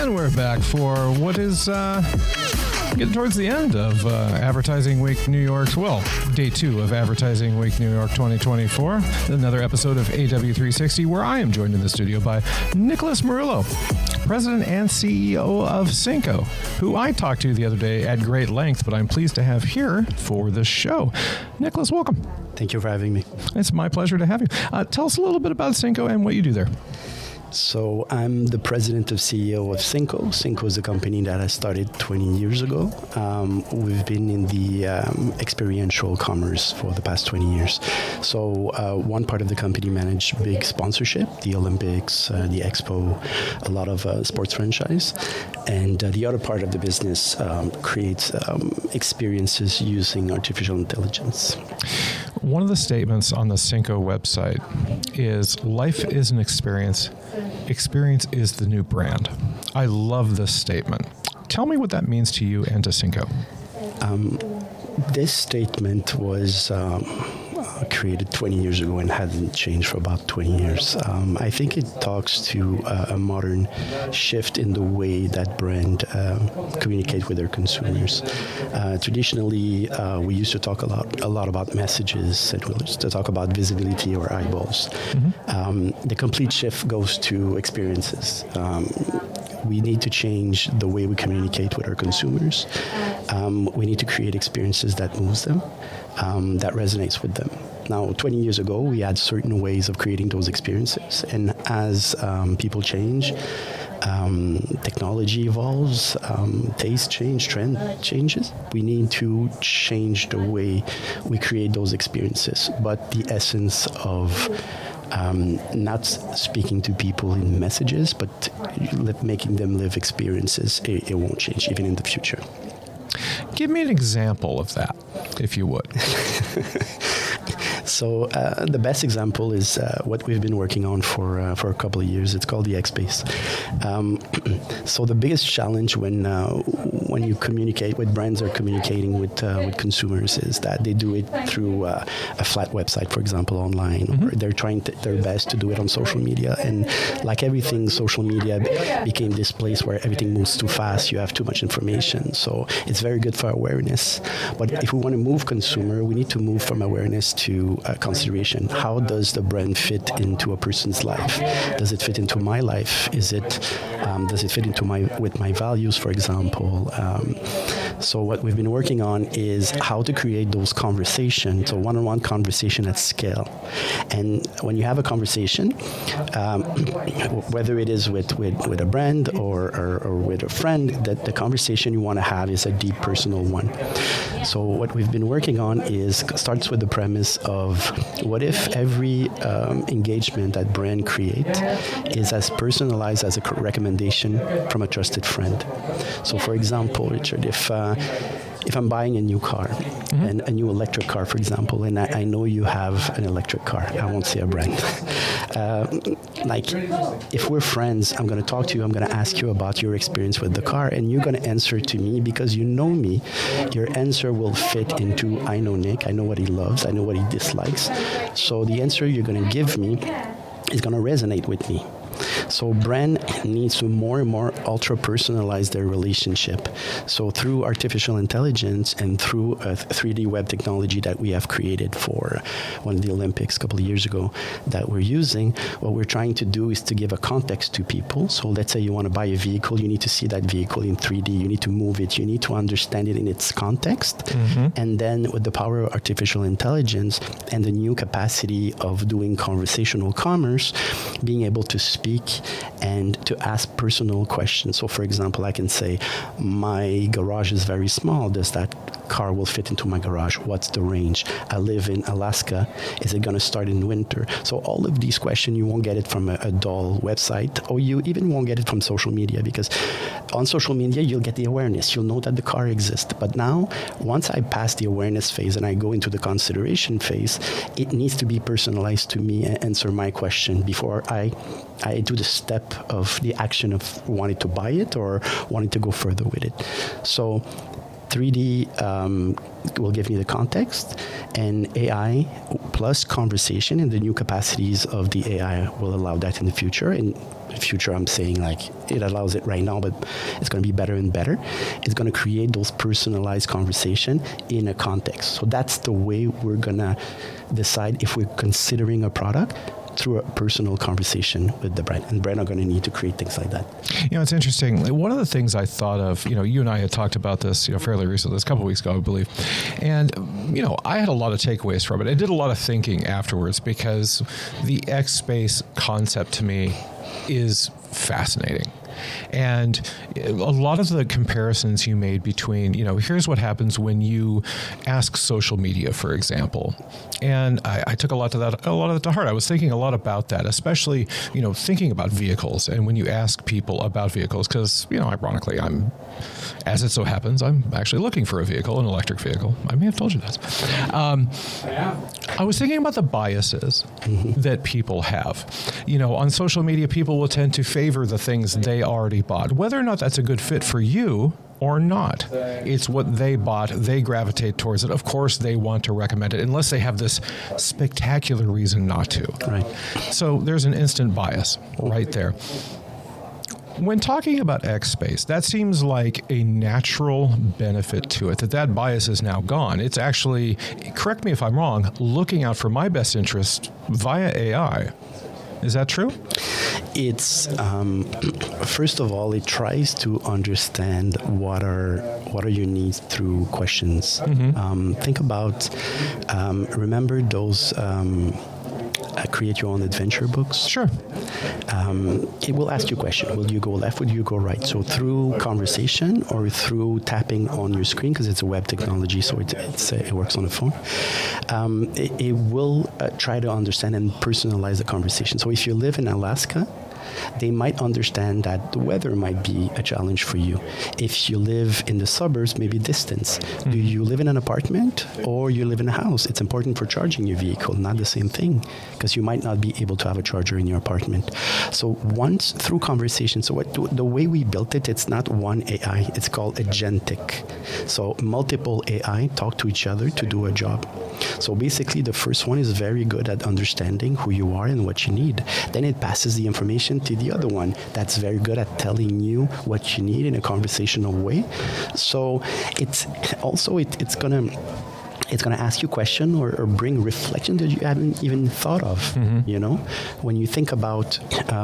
And we're back for what is getting towards the end of Advertising Week New York's, well, day 2 of Advertising Week New York 2024. Another episode of AW360, where I am joined in the studio by Nicholas Marullo, President and CEO of Cinco, who I talked to the other day at great length, but I'm pleased to have here for the show. Nicholas, welcome. Thank you for having me. It's my pleasure to have you. Tell us a little bit about Cinco and what you do there. So I'm the president of CEO of Cinco. Cinco is a company that I started 20 years ago. We've been in the experiential commerce for the past 20 years. So one part of the company managed big sponsorship, the Olympics, the Expo, a lot of sports franchise. And the other part of the business creates experiences using artificial intelligence. One of the statements on the Cinco website is, life is an experience. Experience is the new brand. I love this statement. Tell me what that means to you and to Cinco. This statement was created 20 years ago and hasn't changed for about 20 years. I think it talks to a modern shift in the way that brand communicate with their consumers. Traditionally, we used to talk a lot about messages, and we used to talk about visibility or eyeballs. Mm-hmm. The complete shift goes to experiences. We need to change the way we communicate with our consumers. We need to create experiences that moves them, that resonates with them. Now, 20 years ago, we had certain ways of creating those experiences. And as people change, technology evolves, taste change, trend changes. We need to change the way we create those experiences. But the essence of not speaking to people in messages, but making them live experiences, it won't change even in the future. Give me an example of that, if you would. So the best example is what we've been working on for a couple of years. It's called the X-Space. So the biggest challenge when you communicate, when brands are communicating with consumers, is that they do it through a flat website, for example, online, mm-hmm. or they're trying their best to do it on social media. And like everything, social media became this place where everything moves too fast. You have too much information. So it's very good for awareness. But if we want to move consumer, we need to move from awareness to consideration. How does the brand fit into a person's life? Does it fit into my life? Does it fit into with my values, for example? So what we've been working on is how to create those conversations, so one-on-one conversation at scale. And when you have a conversation, whether it is with a brand or with a friend, that the conversation you want to have is a deep personal one. So what we've been working on starts with the premise of, what if every engagement that brand create is as personalized as a recommendation from a trusted friend? So for example, Richard, if I'm buying a new car, mm-hmm. and a new electric car, for example, and I know you have an electric car, I won't say a brand. Like, if we're friends, I'm going to talk to you, I'm going to ask you about your experience with the car, and you're going to answer to me because you know me. Your answer will fit into, I know Nick, I know what he loves, I know what he dislikes. So the answer you're going to give me is going to resonate with me. So brand needs to more and more ultra-personalize their relationship. So through artificial intelligence and through a 3D web technology that we have created for one of the Olympics a couple of years ago that we're using, what we're trying to do is to give a context to people. So let's say you want to buy a vehicle, you need to see that vehicle in 3D, you need to move it, you need to understand it in its context. Mm-hmm. And then with the power of artificial intelligence and the new capacity of doing conversational commerce, being able to speak and to ask personal questions. So for example, I can say, my garage is very small. Does that car will fit into my garage? What's the range? I live in Alaska. Is it going to start in winter? So all of these questions, you won't get it from a dull website, or you even won't get it from social media, because on social media, you'll get the awareness. You'll know that the car exists. But now, once I pass the awareness phase and I go into the consideration phase, it needs to be personalized to me and answer my question before I do the step of the action of wanting to buy it or wanting to go further with it. So 3D will give me the context, and AI plus conversation and the new capacities of the AI will allow that in the future. In the future, I'm saying like it allows it right now, but it's going to be better and better. It's going to create those personalized conversation in a context. So that's the way we're going to decide if we're considering a product, through a personal conversation with the brand. And brand are going to need to create things like that. It's interesting. One of the things I thought of, you and I had talked about this, fairly recently, a couple of weeks ago, I believe. And, I had a lot of takeaways from it. I did a lot of thinking afterwards because the X-Space concept to me is fascinating. And a lot of the comparisons you made between, here's what happens when you ask social media, for example. And I took a lot of that to heart. I was thinking a lot about that, especially, thinking about vehicles. And when you ask people about vehicles, because, ironically, as it so happens, I'm actually looking for a vehicle, an electric vehicle. I may have told you that. I was thinking about the biases that people have. On social media, people will tend to favor the things they already bought, whether or not that's a good fit for you or not. It's what they bought. They gravitate towards it. Of course, they want to recommend it, unless they have this spectacular reason not to. Right. So there's an instant bias right there. When talking about X-Space, that seems like a natural benefit to it, that bias is now gone. It's actually, correct me if I'm wrong, looking out for my best interest via AI. Is that true? It's first of all, it tries to understand what are your needs through questions. Think about remember those create your own adventure books. Sure. It will ask you a question. Will you go left? Will you go right? So through conversation or through tapping on your screen, because it's a web technology, so it works on the phone. It will try to understand and personalize the conversation. So if you live in Alaska, they might understand that the weather might be a challenge for you. If you live in the suburbs, maybe distance. Do you live in an apartment or you live in a house? It's important for charging your vehicle, not the same thing, because you might not be able to have a charger in your apartment. So once through conversation, the way we built it, it's not one AI, it's called agentic. So multiple AI talk to each other to do a job. So basically the first one is very good at understanding who you are and what you need. Then it passes the information to the other one that's very good at telling you what you need in a conversational way. So it's going to ask you a question or bring reflection that you haven't even thought of. When you think about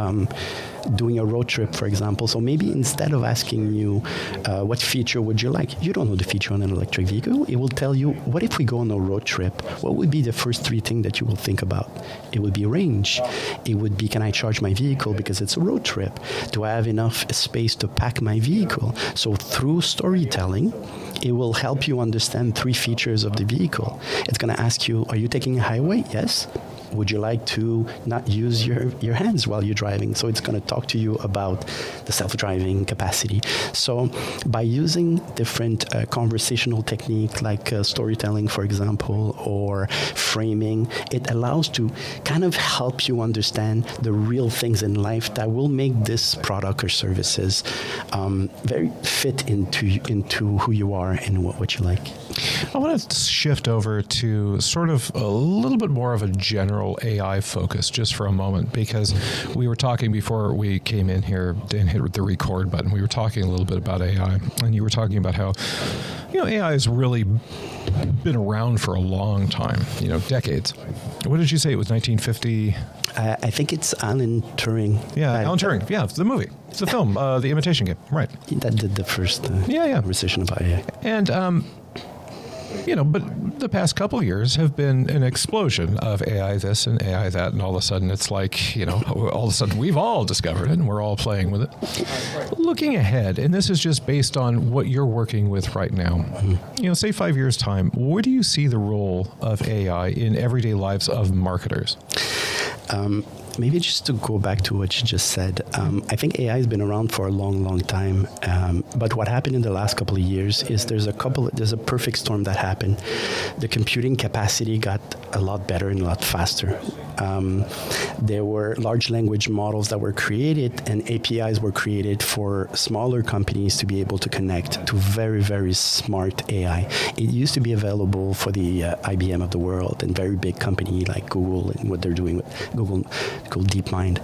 doing a road trip, for example. So maybe instead of asking you what feature would you like, you don't know the feature on an electric vehicle. It will tell you, what if we go on a road trip? What would be the first three things that you will think about? It would be range. It would be, can I charge my vehicle because it's a road trip? Do I have enough space to pack my vehicle? So through storytelling, it will help you understand three features of the vehicle. It's going to ask you, are you taking a highway? Yes. Would you like to not use your hands while you're driving? So it's going to talk to you about the self-driving capacity. So by using different conversational technique like storytelling, for example, or framing, it allows to kind of help you understand the real things in life that will make this product or services very fit into who you are and what you like. I want to shift over to sort of a little bit more of a general AI focus just for a moment, because we were talking before we came in here and hit the record button. We were talking a little bit about AI, and you were talking about how, AI has really been around for a long time, decades. What did you say? It was 1950? I think it's Alan Turing. Yeah, Alan Turing. Yeah, the movie. It's the film, The Imitation Game. Right. That did the first conversation about AI. And, but the past couple of years have been an explosion of AI this and AI that, and all of a sudden it's like, all of a sudden we've all discovered it and we're all playing with it. Looking ahead, and this is just based on what you're working with right now, say 5 years' time, where do you see the role of AI in everyday lives of marketers? maybe just to go back to what you just said, I think AI has been around for a long, long time. But what happened in the last couple of years is there's a perfect storm that happened. The computing capacity got a lot better and a lot faster. There were large language models that were created, and APIs were created for smaller companies to be able to connect to very, very smart AI. It used to be available for the IBM of the world and very big company like Google and what they're doing with Google DeepMind.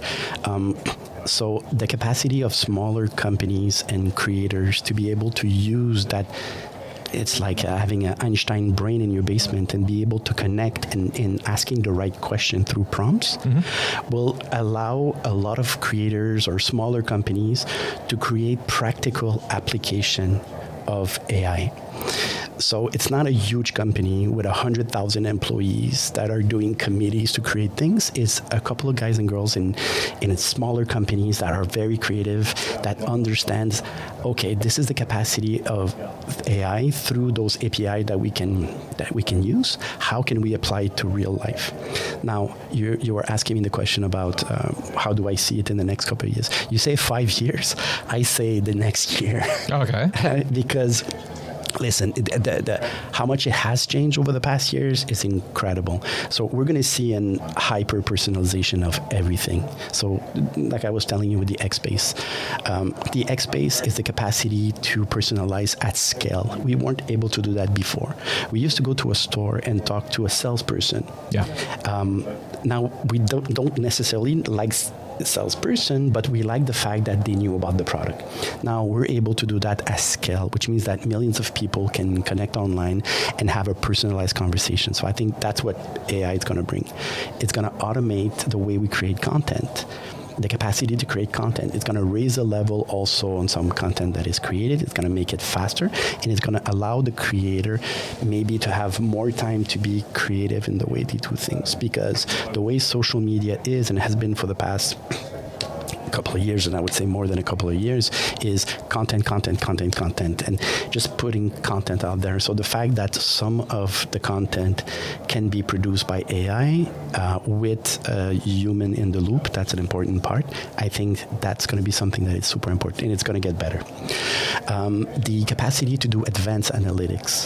So the capacity of smaller companies and creators to be able to use that, it's like having an Einstein brain in your basement and be able to connect and asking the right question through prompts will allow a lot of creators or smaller companies to create practical application of AI. So it's not a huge company with 100,000 employees that are doing committees to create things. It's a couple of guys and girls in smaller companies that are very creative, that understands, okay, this is the capacity of AI through those API that we can use. How can we apply it to real life? Now, you were asking me the question about how do I see it in the next couple of years. You say 5 years. I say the next year. Okay. Because listen, how much it has changed over the past years is incredible. So we're going to see an hyper-personalization of everything. So like I was telling you with the X-Base, the X-Base is the capacity to personalize at scale. We weren't able to do that before. We used to go to a store and talk to a salesperson. Yeah. Now, we don't necessarily like salesperson, but we like the fact that they knew about the product. Now we're able to do that at scale, which means that millions of people can connect online and have a personalized conversation. So I think that's what AI is going to bring. It's going to automate the way we create content. The capacity to create content. It's going to raise the level also on some content that is created. It's going to make it faster, and it's going to allow the creator maybe to have more time to be creative in the way they do things, because the way social media is and has been for the past couple of years, and I would say more than a couple of years, is content, and just putting content out there. So the fact that some of the content can be produced by AI with a human in the loop, that's an important part. I think that's going to be something that is super important, and it's going to get better. The capacity to do advanced analytics.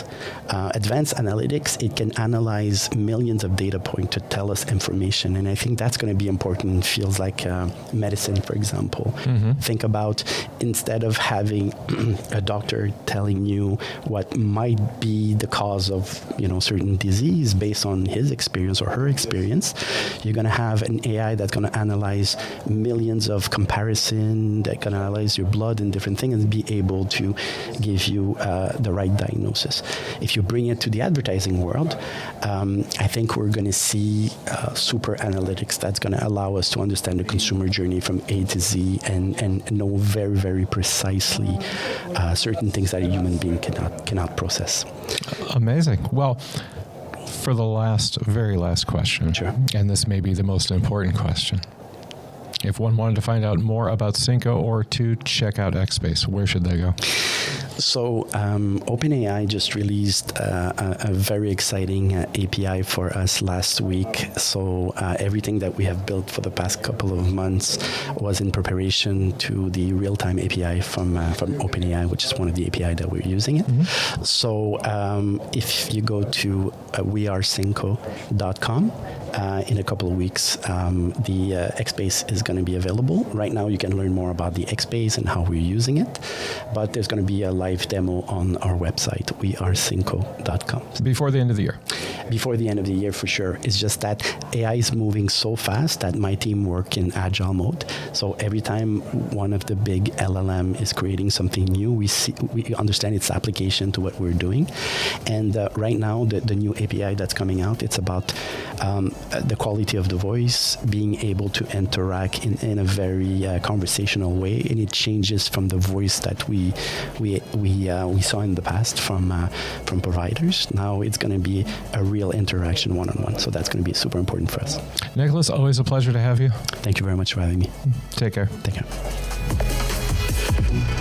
It can analyze millions of data points to tell us information, and I think that's going to be important in fields like medicine, for example. Think about, instead of having a doctor telling you what might be the cause of certain disease based on his experience or her experience, you're going to have an AI that's going to analyze millions of comparison, that can analyze your blood and different things and be able to give you the right diagnosis. If you bring it to the advertising world, I think we're going to see super analytics that's going to allow us to understand the consumer journey from A to Z and know very, very precisely certain things that a human being cannot process. Amazing. Well, for the very last question, sure, and this may be the most important question. If one wanted to find out more about Synco or to check out X-Base, where should they go? So OpenAI just released a very exciting API for us last week. So everything that we have built for the past couple of months was in preparation to the real-time API from OpenAI, which is one of the API that we're using it. So if you go to wearesynco.com, in a couple of weeks, the X-Base is going to be available. Right now, you can learn more about the X-Base and how we're using it, but there's going to be a live demo on our website, wearesynco.com. Before the end of the year? Before the end of the year, for sure. It's just that AI is moving so fast that my team work in agile mode. So every time one of the big LLM is creating something new, we understand its application to what we're doing. And right now, the new API that's coming out, it's about the quality of the voice, being able to interact in a very conversational way, and it changes from the voice that we saw in the past from providers. Now it's going to be a real interaction one-on-one, so that's going to be super important for us. Nicholas, always a pleasure to have you. Thank you very much for having me. Take care. Take care.